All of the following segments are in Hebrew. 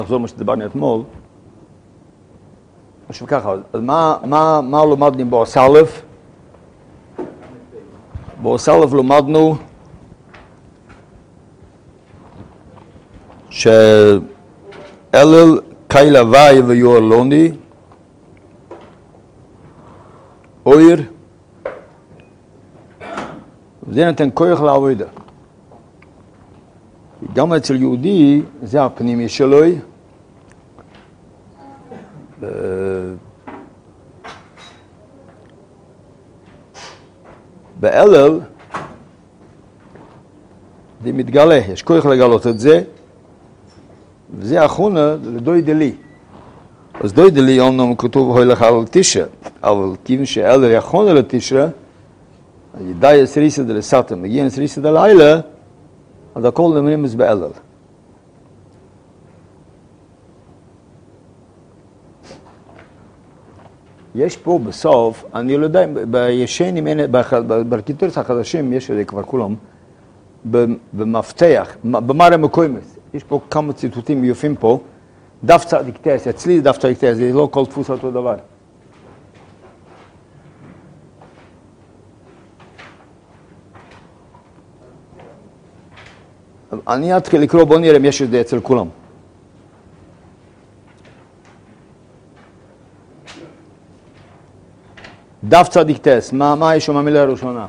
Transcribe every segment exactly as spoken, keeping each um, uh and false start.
נחזור מה שדיברנו אתמול. עכשיו ככה, אז מה, מה, מה למדנו באוס א'? באוס א' למדנו שאלל קייל הוואי ויור לוני אויר וזה נותן כוח לעבודה. גם אצל יהודי זה הפנימי שלו, באלל זה מתגלה, יש כוח לגלות את זה, וזה האחרונה לדוי דלי. אז דוי דלי אומנם כתוב הולך על תשרה, אבל כיוון שאלל האחרונה לתשרה, ידעי הסריסה דלסתם, מגיע הסריסה דלילה, אז הכל נאמרים את באלל. יש פה בסוף, אני לא יודע, בישנים, בארכיטקטורות החדשים, יש את זה כבר כולם, במפתח, במראה מקוימס, יש פה כמה ציטוטים יופים פה, דף צדיק טס, אצלי דף צדיק טס, זה לא כל דפוס אותו דבר. אני אתחיל לקרוא, בוא נראה אם יש את זה אצל כולם. דף צדיק טס, מה, מה יש שם המילה הראשונה?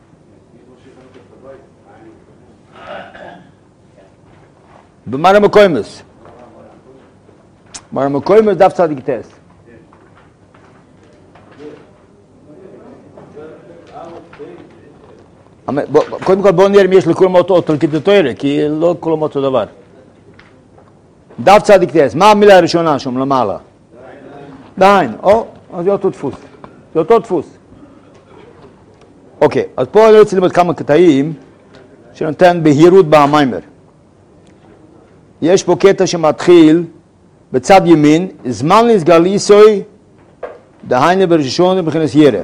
במראה מקוימס. מראה מקוימס, דף צדיק טס. קודם כל בואו נראה אם יש לכולם אותו תלקיטטוירה, כי לא כולם אותו דבר. דף צדיק טס, מה המילה הראשונה שם למעלה? דיין. או, אז זה אותו דפוס. זה אותו דפוס. אוקיי, אז פה אני רוצה ללמוד כמה קטעים שנותן בהירות במיימר. יש פה קטע שמתחיל בצד ימין, זמן לסגל איסוי, דהיינה בראשון ובכנס ירא.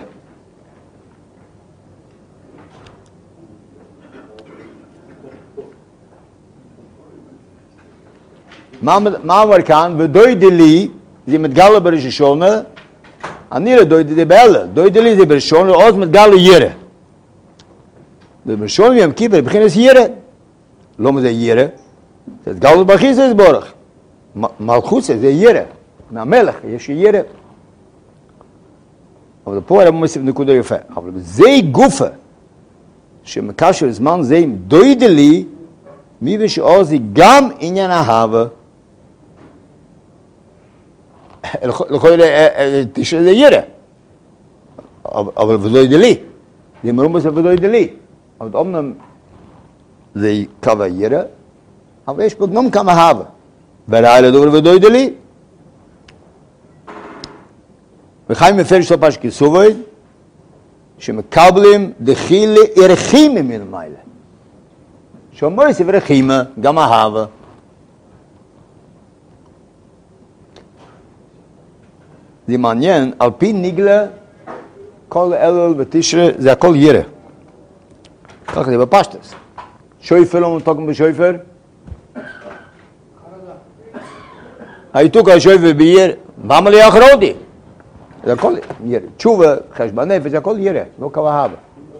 מה אומר כאן? ודוי דלי, זה מתגלה בראשון, אני לא דוי דלי באלה, דוי דלי זה בראשון, ועוד מתגלה ירא. ובראשון יום כיפר, בכנס ירא. לא מה זה ירא? זה מתגלה בחיס הסבורך. מלכוס זה ירא. מהמלך יש ירא. אבל פה הרב מוסיף נקודה יפה. אבל זה גופה, שמקשר זמן זה עם דוי דלי, מי ושאו זה גם עניין אהבה. לכל תשעה זה ירא. אבל ודוי דלי. זה מרומס ודוי דלי. אבל אומנם זה קו הירא, אבל יש פה גם כמה אהבה. וראי לדובר ודוי דלי. וחיים מפרש לא פשט כסובוי, שמקבלים דחילה ערכים מלמעלה. שאומר יש ערכים, גם אהבה. זה מעניין, על פי ניגלה, כל אלל ותשרה, זה הכל ירא. ככה זה בפשטס. שויפר לא מתוקם בשויפר. הייתו כל שויפר בירא, במה לי אחרודי? זה הכל ירא. תשובה, חשבון נפש, זה הכל ירא, לא קו אהבה.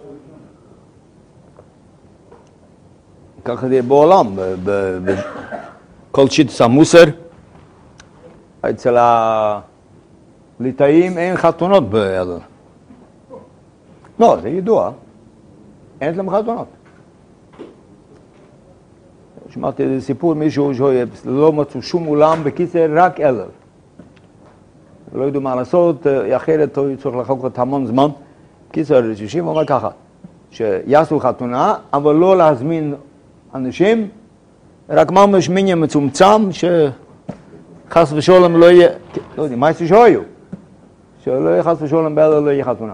ככה זה בעולם, בכל שיטס המוסר, אצל הליטאים אין חתונות באלל. לא, זה ידוע, אין אצלם חתונות. שמעתי איזה סיפור, מישהו שלא מצאו שום אולם בקיצר, רק אלל. לא ידעו מה לעשות, אחרת הוא צריך לחכות המון זמן. קיצר, שישים אומר ככה, שיעשו חתונה, אבל לא להזמין אנשים, רק ממש מיניה מצומצם, שחס ושולם לא יהיה, לא יודע, מה יש שהיו? שלא יהיה חס ושולם באלל לא יהיה חתונה.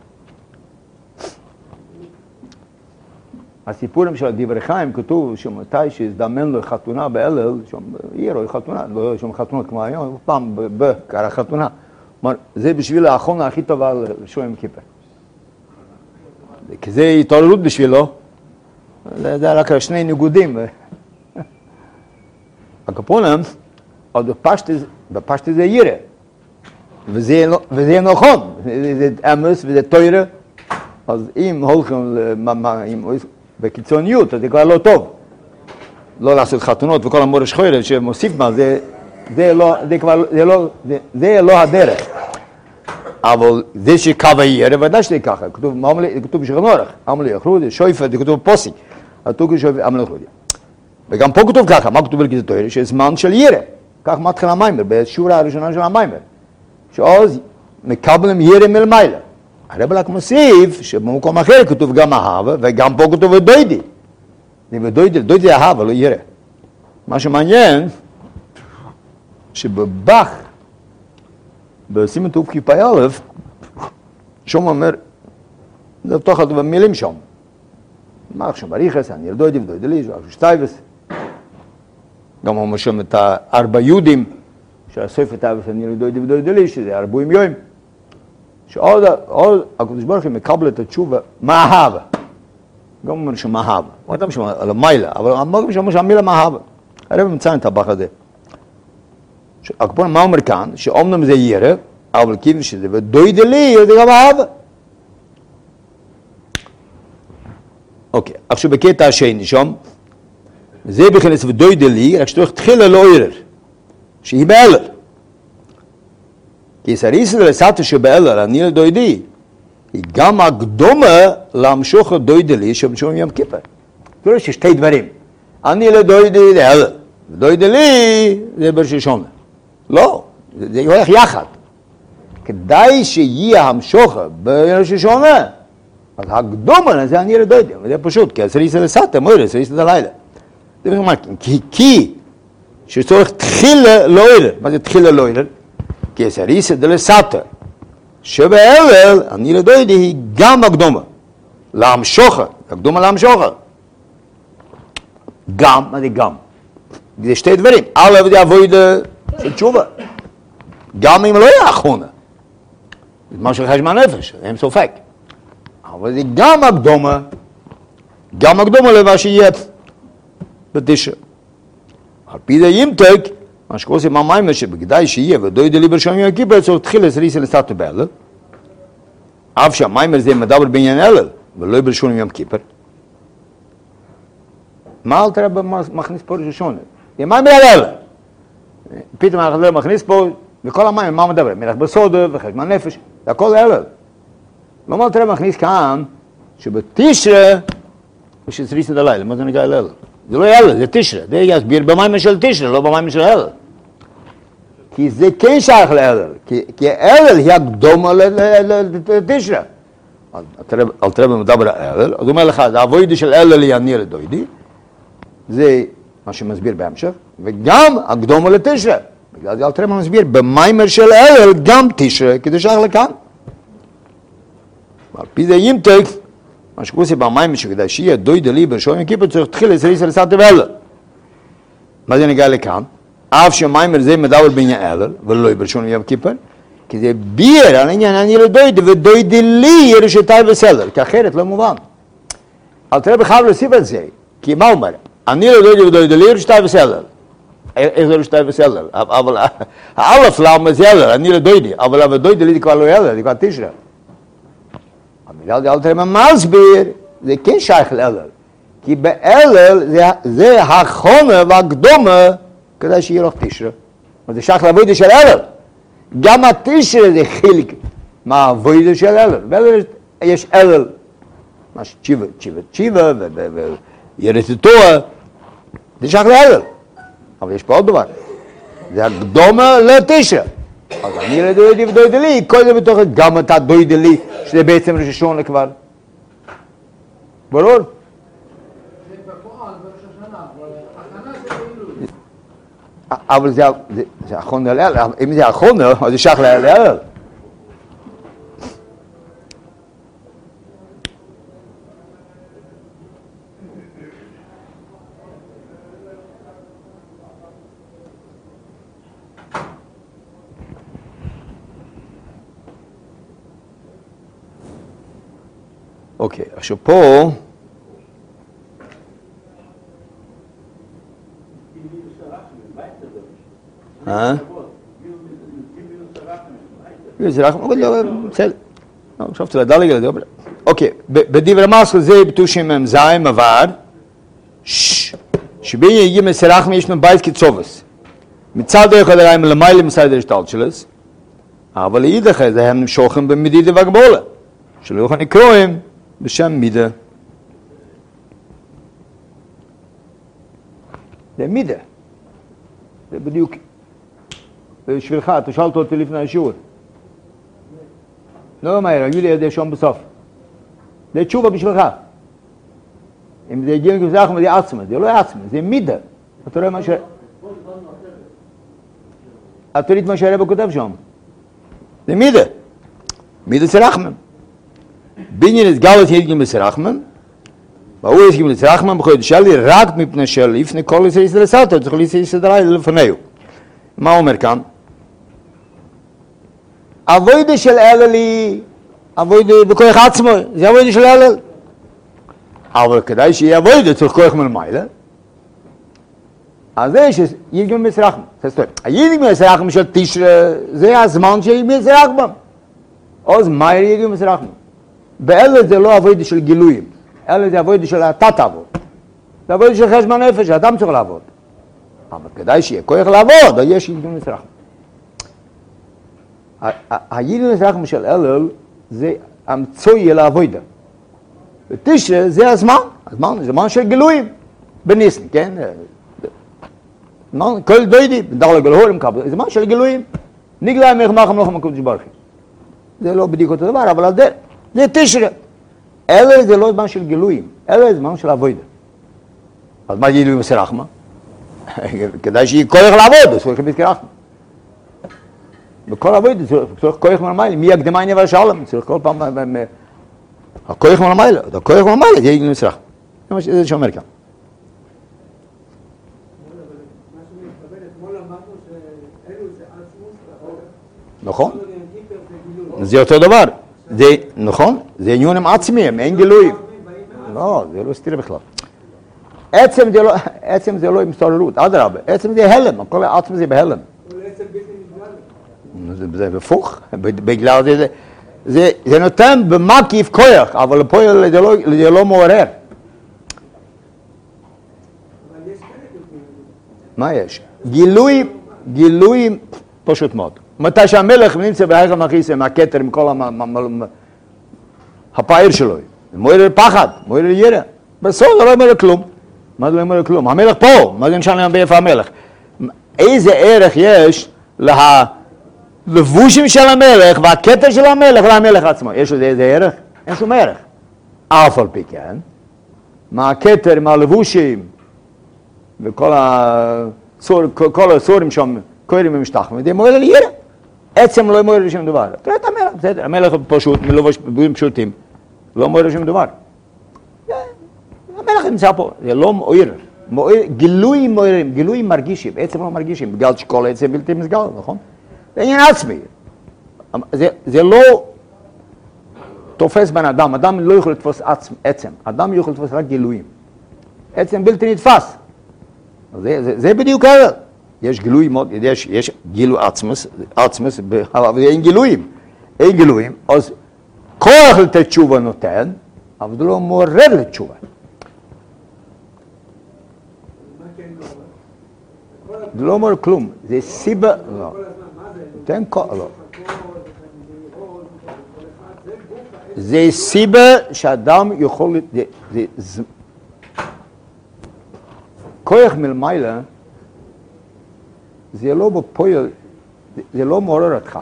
הסיפורים של דברי חיים כתוב שמתי שהזדמן לו חתונה באלל, שם עיר או חתונה, לא שם חתונות כמו היום, פעם בקרה חתונה. כלומר, זה בשביל האחרונה הכי טובה לשום כיפר. כי זה התעוררות בשבילו, זה רק שני ניגודים. הקפונים, אבל בפשט זה ירא. וזה נכון, זה אמס וזה תוירה, אז אם הולכים בקיצוניות, אז זה כבר לא טוב. לא לעשות חתונות וכל המורש חוירב שמוסיף מה, זה, זה, לא, זה, כבר, זה, לא, זה, זה לא הדרך. אבל זה שקו הירא, ודאי שזה ככה, כתוב, כתוב בשולחן אורח, עמלי יחרודי, שויפה, זה כתוב פוסי, התוקי שויפה, עמלי יחרודי. וגם פה כתוב ככה, מה כתוב בלקיצת תוירה? שזמן של ירא, כך מתחיל המיימר, בשורה הראשונה של המיימר. שאז מקבלים ירא מלמעלה. הרב רק מוסיף שבמקום אחר כתוב גם אהבה, וגם פה כתוב ודוידי. ודוידי, דוידי זה אהבה, לא ירא. מה שמעניין, שבבח, בסימן תוף כיפה אלף, שם אומר, זה תוך כתוב במילים שם. מה שם בריחס, אני דוידי ודוידי לי, שטייבס. גם אומר שם את הארבע יהודים, שהסוף את האבס אני דוידי ודוידי לי, שזה ארבעים יום. שעוד, עוד, הקדוש ברוך הוא מקבל את התשובה, מה אהבה? גם אומר שמה אהבה. הוא אדם שם על המיילה, אבל אמרנו שאומר שהמילה מה אהבה. הרב מציין את הבח הזה. הקפון, מה אומר כאן? שאומנם זה ירא, אבל כיוון שזה ודוידי לי, זה גם אהבה. אוקיי, עכשיו בקטע השני שם, זה בכנס ודוידי לי, רק שתוך תחילה לא עורר. שהיא באלר. כי סריסה לסטה שבאלר, אני לדוידי, היא גם הקדומה להמשוך לדוידי לי, שמשום יום כיפר. תראו ששתי דברים. אני לדוידי זה אלר, ודוידי לי זה ברשישונה. לא, זה הולך יחד. כדאי שיהיה המשוכה ברשישונה, אז הקדומה לזה אני לדוידי. וזה פשוט, כי סריסה לסטה, מוירה, סריסה דלילה. זה אומר, כי, כי, שצורך תחילה לא עורר. מה זה תחילה לא עורר? כי סריסה דלסטה, שבאלל, אני לדוידי, היא גם הקדומה. להמשוכה, הקדומה להמשוכה. גם, מה זה גם? זה שתי דברים. א' זה אבוידה של תשובה. גם אם לא יהיה אחרונה. זה משהו חשבון נפש, אין סופק. אבל זה גם הקדומה, גם הקדומה למה שיהיה בתשע. על פי זה ימתק, מה שקוראים לזה מהמיימר שבכדאי שיהיה ודוידי לי ברשום יום כיפר, צריך תחילה סריסה לסטה באלל. אף שהמיימר זה מדבר בעניין אלל, ולא ברשום יום כיפר. מה אל תראה במכניס פה ראשון? זה מיימר על אלל. פתאום אנחנו מכניס פה, וכל המיימר, מה מדבר? מלך בסודה וחשבון נפש, זה הכל אלל. לא מה תראה מכניס כאן, שבתשרה, יש סריסה דלילה, מה זה נגע אל אלל? זה לא אלל, זה תשרה. זה יסביר במיימר של תשרה, לא במיימר של אלל. כי זה כן שייך לאלל, כי אלל היא הקדומה לתשרה. אל תראה במדבר האלל, אז הוא אומר לך, זה אבוידי של אלל היא אני לדוידי, זה מה שמסביר בהמשך, וגם הקדומה לתשרה. בגלל זה אל תראה מה מסביר, במיימר של אלל גם תשרה, כי זה שייך לכאן. על פי זה ימתק, מה שקוראים במיימר שכדאי שיהיה דוידי לי ברשום יום כיפר, צריך תחילה סריסה לסטה באלל. מה זה נגע לכאן? אף שמיימר זה מדבר בעניין אלל, ולא ברשום יום כיפר, כי זה ביר על עניין אני לדוידי, ודוידי לי ירשתי בסדר, כי אחרת לא מובן. אל תראה בכלל להוסיף את זה, כי מה אומר? אני לדוידי ודוידי לי ירשתי בסדר. איך זה ירשתי בסדר? אבל האלף למה זה אלל, אני לדוידי, אבל הדוידי לי זה כבר לא אלל, זה כבר תשרה. המילה אל תראה מה מסביר, זה כן שייך לאלל. כי באלל זה, זה החונה והקדומה, כדאי שיהיה לך תשרה. זה שייך לעבודה של אלל. גם התשרה זה חלק מהעבודה של אלל. באלל יש אלל, מה שתשיבה, תשיבה, תשיבה, וירתתוה, זה שייך לאלל. אבל יש פה עוד דבר. זה הקדומה לתשרה. אז אני לדוידי ודוידי לי, כל זה בתוך גם אתה דוידי לי, שזה בעצם ראש השונה כבר. ברור? אבל זה אחרונה לאל, אם זה אחרונה, אז זה שייך לאל. אוקיי, עכשיו פה אה? זה רחם, אבל לא, בסדר. חשבתי לדלג על זה, אבל... אוקיי, בדברי המסחר זה בתושים הם זיים עבר, שבין יגיע מסרחם יש מבית כצובס. מצד אחד הרעים למעלה מצד השטלשלס, אבל לאידך זה הם נמשוכם במדידה והגבולה, שלא יכולים לקרואים בשם מידה. זה מידה. זה בדיוק. בשבילך, אתה שאלת אותי לפני השיעור. לא מהר, הגיע לי ידי שום בסוף. זה תשובה בשבילך. אם זה הגיע כמזרחם, זה עצמה, זה לא עצמה, זה מידה. אתה רואה מה ש... אתה ראית מה שהרבא כותב שם. זה מידה. מידה זה רחמן. בניין את גלת ידגים בסרחמן, והוא ידגים לסרחמן בחוד שלי רק מפני של לפני כל ישראל ישראל סלטו, צריך לישראל סדרי לפניו. מה הוא אומר כאן? אבוידה של אללי, אבוידה בכוח עצמו, זה אבוידה של אלל. אבל כדאי שיהיה אבוידה, צריך כוח מלמיילה. אז זה שידגים בסרחמן. הידגים בסרחמן של תשרה, זה הזמן שידגים בסרחמן. אז מה ידגים בסרחמן? באלה זה לא עבודה של גילויים, אלה זה עבודה של התת עבוד. זה עבודה של חשבון נפש, האדם צריך לעבוד. אבל כדאי שיהיה כוח לעבוד, אז יש ידגים בסרחם. הידגים בסרחם של אלל זה המצוי לעבודה. ותשרה זה הזמן, הזמן זה זמן של גילויים. בניסן, כן? כל דוידי, בדרך לגלהורים קבל, זה זמן של גילויים. נגלה מלחמה מלחמה הקדוש ברוך הוא. זה לא בדיוק אותו דבר, אבל זה זה תשרה. אלה זה לא זמן של גילויים, אלה זה זמן של עבודה. אז מה גילויים עושה רחמה? כדאי שיהיה כוח לעבוד, אז צריך להזכיר רחמה. בכל עבודה צריך כוח מלמיילה, מי הקדמה עניין והשלם, צריך כל פעם... הכוח מלמיילה, הכוח מלמיילה, זה גילויים עושה רחמה. זה שאומר כאן. נכון? זה אותו דבר. זה, נכון? זה עניונים עצמיים, אין גילויים. לא, זה לא סתירה בכלל. עצם זה לא, עצם זה לא עם סוררות, אדרבה, עצם זה הלם, הכל עצם זה בהלם. זה הפוך, בגלל זה, זה, זה נותן במקיף כוח, אבל לפועל זה לא, זה לא מעורר. מה יש? גילויים, גילויים פשוט מאוד. מתי שהמלך נמצא בהיכל מכיסא מהכתר, עם כל הפעיר שלו, מוער פחד, מוער ירא. בסוף זה לא אומר כלום. מה זה לא אומר כלום? המלך פה, מה זה נשאר להם באיפה המלך? איזה ערך יש ללבושים של המלך והכתר של המלך והמלך עצמו? יש לזה איזה ערך? אין שום ערך. אף על פי כן, מה הכתר, מה הלבושים וכל הסורים שם, קוראים ומשתחווים, זה מוער ירא. עצם לא מוער לשום דבר. תראה את המלך, בסדר, המלך פשוט, מלובש בגויים פשוטים, לא מוער לשום דבר. המלך נמצא פה, זה לא מוער. גילויים מוערים, גילויים מרגישים, עצם לא מרגישים, בגלל שכל עצם בלתי מסגל, נכון? זה עניין עצמי. זה לא תופס בן אדם, אדם לא יכול לתפוס עצם, אדם יכול לתפוס רק גילויים. עצם בלתי נתפס. זה בדיוק הרי. יש גילויים, יש, יש גילוי עצמס, עצמס, אבל אין גילויים. אין גילויים, אז כוח לתת תשובה נותן, אבל זה לא מעורר לתשובה. זה לא אומר כלום, זה סיבה, לא. תן כוח, לא. זה סיבה שאדם יכול, זה, זה, כוח מלמעלה, זה לא בפועל, זה לא מעורר אותך.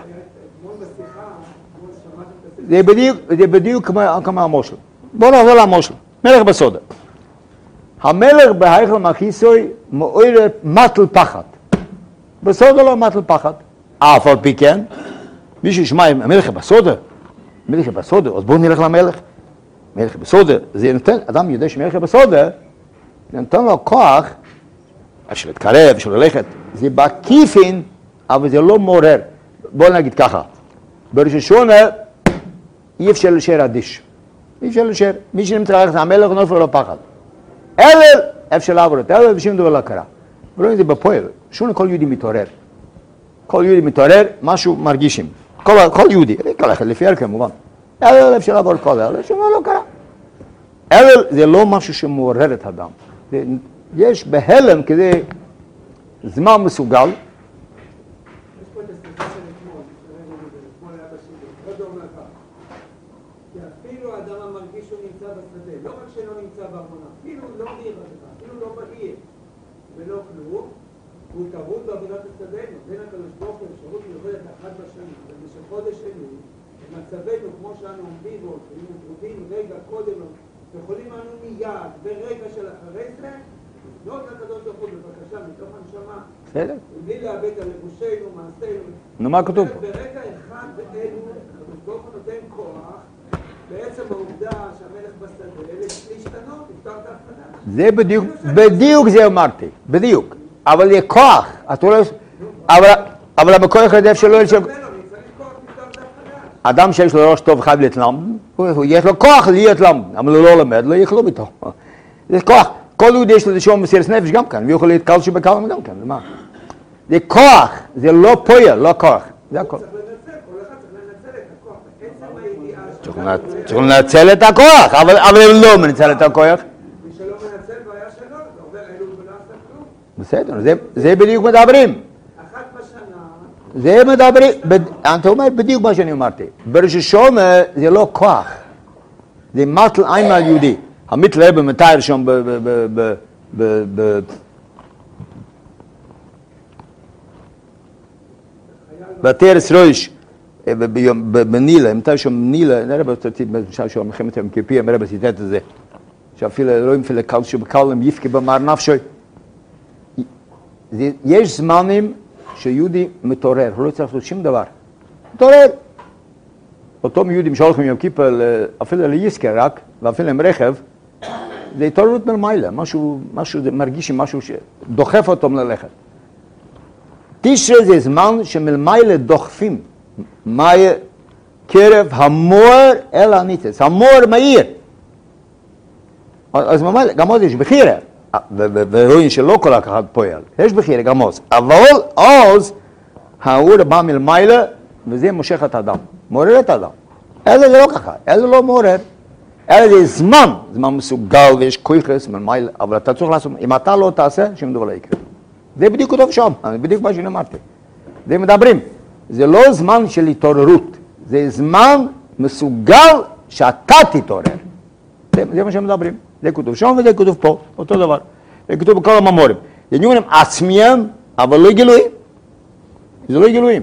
זה בדיוק, זה בדיוק כמו המושל. בוא נעבור למושל. מלך בסודה. המלך בהיכל מכיסוי מעורר מטל פחד. בסודה לא מטל פחד. אף על פי כן, מי שישמע, המלך בסודה, מלך בסודה, אז בואו נלך למלך. מלך בסודה, זה נותן, אדם יודע שמלך בסודה, זה נותן לו כוח, של להתקרב, של ללכת, זה בעקיפין, אבל זה לא מעורר. בואו נגיד ככה, בראש השונה, אי אפשר לשאר אדיש. אי אפשר לשאר. מי שנמצא ללכת המלך נופל לו פחד. אלה, אפשר לעבור את אלה, ושום דבר לא קרה. רואים את זה בפועל. שונה כל יהודי מתעורר. כל יהודי מתעורר, משהו מרגישים. כל, כל יהודי, כל אחד לפי הרכב כמובן. הלל אפשר לעבור כל הלל, שמה לא קרה. הלל זה לא משהו שמעורר את האדם. זה, יש בהלם כדי זמן מסוגל. אפילו האדם המרגיש שהוא נמצא בשדה, לא רק שלא נמצא בארמונה, אפילו לא בעירתך, אפילו לא בעיר, ולא כלום, הוא טרוד בעבודת השדה, נותן הקדוש ברוך הוא אפשרות מיוחדת אחת בשנה, ובמשך חודש אלול, במצבנו כמו שאנו עומדים בו, היינו טרודים רגע קודם, יכולים אנו מיד, ברגע של אחרי זה, לפנות לקדוש ברוך הוא בבקשה מתוך הנשמה, בלי לאבד על לבושנו, מעשינו. נו, מה כתוב פה? ברגע אחד באלו, הקדוש ברוך הוא נותן כוח, בעצם העובדה שהמלך בשדה, להשתנות, לפתור את ההפחדה. זה בדיוק, בדיוק זה אמרתי, בדיוק. אבל זה כוח, אבל בכוח הזה אפשר לא... אדם שיש לו ראש טוב חייב להתלמד, יש לו כוח להיות למד, אבל הוא לא למד, לא יכלום איתו. זה כוח, כל יהודי יש לו איזשהו מסירת נפש גם כאן, והוא יכול להתקל שבקלם גם כאן, מה? זה כוח, זה לא פועל, לא כוח, זה הכל. צריך לנצל, כל אחד צריך לנצל את הכוח, בעצם הידיעה... צריך לנצל את הכוח, אבל הם לא מנצל את הכוח. מי שלא מנצל בעיה שלו, זה עובר אלול ולא עשה כלום. בסדר, זה בדיוק מדברים. אחת בשנה... זה מדברים, אתה אומר בדיוק מה שאני אמרתי. בראש השונה זה לא כוח, זה מטל עין על יהודי. המיטל רבי מתאר שם ב... ב... ב... ב... ב... בתרס רויש, בנילה, מתאר שם נילה, נראה בשעה של מלחמת יום כיפור, נראה בציטט את זה, שאפילו אלוהים אפילו קל שבקלם יפקי במר נפשו. יש זמנים שיהודי מתעורר, הוא לא צריך לעשות שום דבר. מתעורר. אותם יהודים שהולכים יום כיפור, אפילו ליסקר רק, ואפילו עם רכב, זה התעוררות מלמעלה, משהו, משהו, זה מרגיש משהו שדוחף אותם ללכת. תשרה זה זמן שמלמעלה דוחפים, מאי קרב המור אל הניצץ, המור מאיר. אז ממילא, גם עוד יש בחירה, ורואים שלא כל אחד פועל, יש בחירה גם עוד, אבל אז האור בא מלמעלה, וזה מושך את האדם, מעורר את האדם. אלה זה לא ככה, אלה לא מעורר. אלא זה זמן, זמן מסוגל ויש כוחס מלמעלה, אבל אתה צריך לעשות, אם אתה לא תעשה, שום דבר לא יקרה. זה בדיוק כתוב שם, בדיוק מה שאני אמרתי. זה מדברים, זה לא זמן של התעוררות, זה זמן מסוגל שאתה תתעורר. זה, זה מה שמדברים, זה כתוב שם וזה כתוב פה, אותו דבר. זה כתוב בכל הממורים. זה עניינים עצמיים, אבל לא גילויים. זה לא גילויים.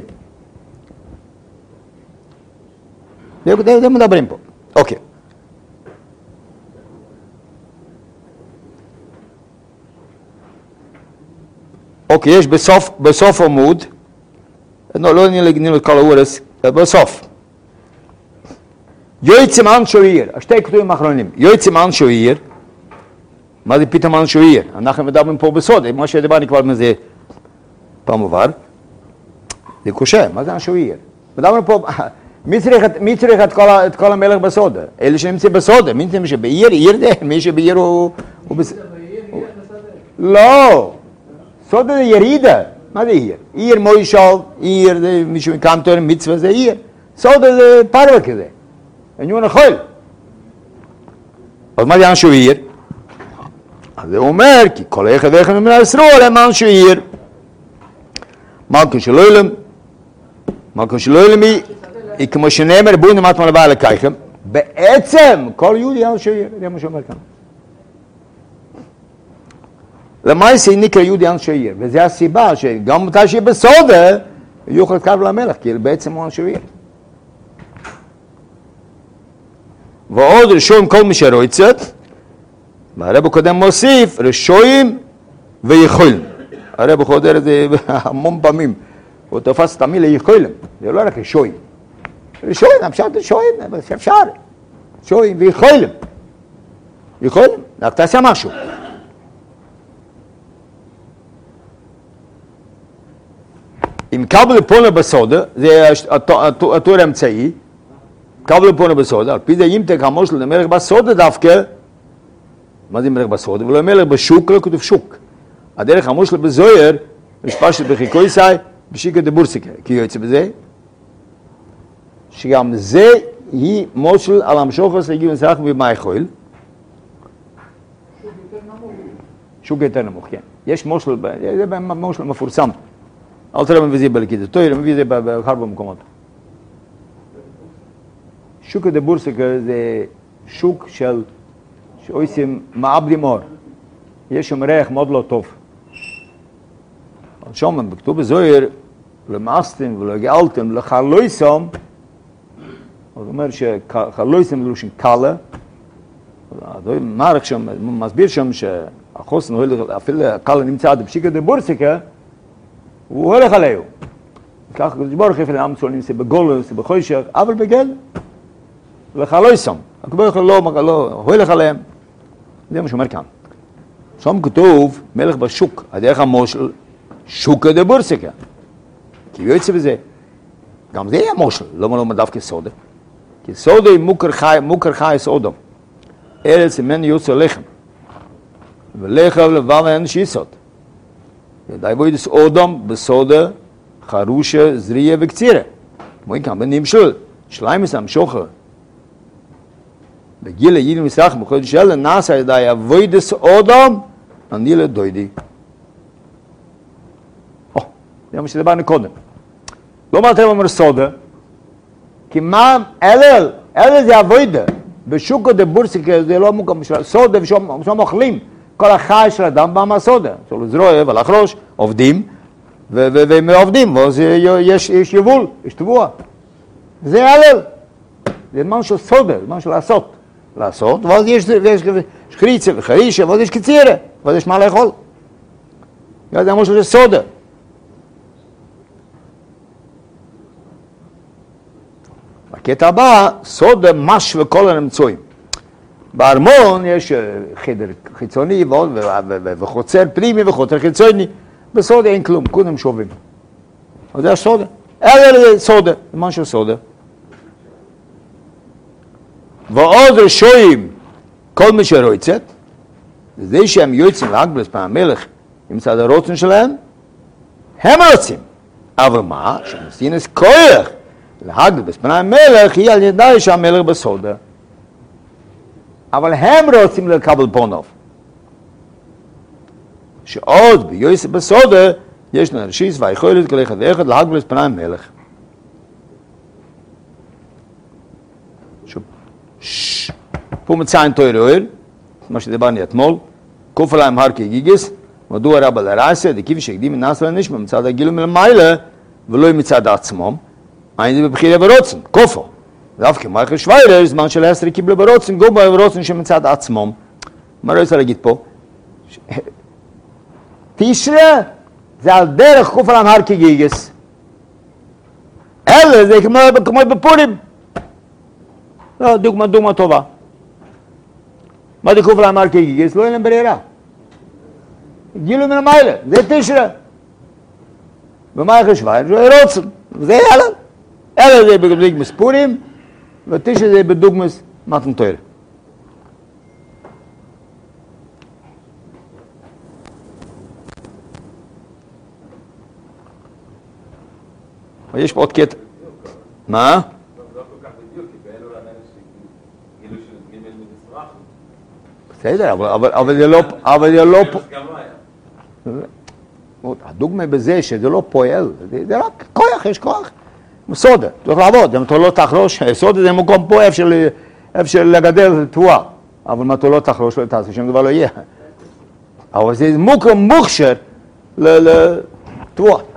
זה, זה, זה מדברים פה. אוקיי. אוקיי, יש בסוף, בסוף עמוד, לא, לא נגנינו את כל האורס, בסוף. יועצים אנשו עיר, השתי כתובים האחרונים, יועצים אנשו עיר, מה זה פתאום אנשו עיר? אנחנו מדברים פה בסוד, מה שדיברנו כבר מזה פעם עבר, זה קשה, מה זה אנשו עיר? מדברים פה, מי צריך, מי צריך את, כל, את כל המלך בסוד? אלה שנמצאים בסוד, מי נמצאים שבעיר, עיר זה, מי שבעיר הוא... הוא בס... הוא... לא! סוד זה ירידה, מה זה עיר? עיר מוישל, עיר זה מישהו מקנטור, מצווה זה עיר. סוד זה פרווה כזה, עניון החול. אז מה זה אנשו עיר? אז זה אומר, כי כל אחד ואחד ממנה ישראל הם אנשו עיר. מלכו של עולם, מלכו של עולם היא כמו שנאמר, בואו נמת מלווה לקייכם, בעצם כל יהודי אנשו עיר, זה מה שאומר כאן. למעשה נקרא יהודי אנשי עיר, וזו הסיבה שגם מתי שיהיה בסודה, יוכל להתקרב למלך, כי בעצם הוא אנשי עיר. ועוד רשויים כל מי שרוצת, והרב הקודם מוסיף, רשויים ויכולים. הרב חודר את זה המון פעמים, הוא תופס את המילה יכולים, זה לא רק רשויים. רשויים, אפשר רשויים, אפשר. רשויים ויכולים. יכולים, רק תעשה משהו. אם קבל פונה בסודה, זה התור האמצעי, קבל פונה בסודה, על פי זה אם תקמוש למלך בסודה דווקא, מה זה מלך בסודה? ולא מלך בשוק, לא כתוב שוק. הדרך המושל בזויר, משפשת בחיקוי סי, בשיקה דבורסיקה, כי יוצא בזה, שגם זה היא מושל על המשוחס הגיעו לסך ובמאי חויל. שוק יותר נמוך, כן. יש מושל, זה מושל מפורסם. אל תראה מביא זה בלקידה, תויר, מביא זה בהרבה מקומות. שוק דבורסיקה זה שוק של, שעושים מעבדים אור. יש שם ריח מאוד לא טוב. שם בכתוב בזוהר, למאסתם ולגאלתם ולחלויסם, הוא אומר שחלויסם זה לושן קלה, מערך שם, מסביר שם שהחוסן, אפילו קלה נמצא עד בשיקה דבורסיקה, הוא הולך עליהו. כך ברוך אפילו אמצו נמצא בגולו, נמצא בחוישך, אבל בגל, לחלויסם. הקבוצה לא הולך עליהם. זה מה שאומר כאן. שם כתוב מלך בשוק, הדרך המושל, שוקה דבורסיקה. כי הוא יוצא בזה. גם זה יהיה מושל, לא לא מדווקא סודה. כי סודה היא מוכר חי, מוכר חי סודה. ארץ ממנו יוצא לחם. ולחם לבן אין שיסות. די בו ידס אודם בסודה, חרושה, זריה וקצירה. כמו כאן בנמשל, שליים מסם שוחר. בגיל הידים מסך בחודש אלה נעשה ידי אבוידס אודם, אני לדוידי. או, זה מה שדיברנו קודם. לא מה אתם אומר סודה, כי מה, אלה, אלה זה אבוידה. בשוקו דבורסיקה זה לא מוקם של סודה ושום אוכלים. כל החי של אדם בא מהסודה. צריך לזרוע ולחרוש, עובדים, והם עובדים, ואז יש יבול, יש תבוע. זה אלה. זה משהו סודה, זה משהו לעשות. לעשות, ואז יש חריצה וחרישה, ואז יש קצירה, ואז יש מה לאכול. זה משהו של סודה. בקטע הבא, סודה מש וכל הנמצואים. בארמון יש חדר חיצוני וחוצר פנימי וחוצר חיצוני. בסודה אין כלום, כולם שובים. אז זה הסודה. אלה זה סודה, זה משהו סודה. ועוד רשויים, כל מי שרוצת, זה שהם יוצאים להגבלס פעם המלך עם צד הרוצן שלהם, הם רוצים. אבל מה? שמסינס כוח להגבלס פעם המלך היא על ידי שהמלך בסודה. אבל הם רוצים לקבל פונוב. שעוד ביוסף בסודה, יש נרשיס והיכולת כל אחד ואחד להגבלס פעם המלך. פה מציין תויר אוהל, מה שדיברנו אתמול, כוף עליהם הר כגיגס, מדוע רבה לרעסה, דכיף שהקדים מנסה לנשמה מצד הגילו מלמיילה, ולא מצד עצמם, אין זה בבחירה ברוצן, כופו. דווקא מייכל שוויילר, זמן של עשרה קיבלו ברוצן, גו בו ברוצן שמצד עצמם. מה לא רוצה להגיד פה? תשרה, זה על דרך כוף עליהם הר כגיגס. אלה זה כמו בפורים. לא, דוגמה, דוגמה טובה. מה דקוף להם הר כגיגס? לא אין להם ברירה. גילו מן המיילה, זה תשרה. ומה איך שוויין? זה רוצן. וזה אלה. אלה זה בדוגמס פורים, ותשרה זה בדוגמס מתן תורה. יש פה עוד קטע. מה? בסדר, אבל זה לא, אבל זה לא, הדוגמה בזה שזה לא פועל, זה רק כוח, יש כוח. סודה, צריך לעבוד, אם אתה לא תחרוש, סודה זה מקום פה אפשר לגדל תבואה, אבל אם אתה לא תחרוש, לא תעשה, שום דבר לא יהיה. אבל זה מקום מוכשר לתבואה.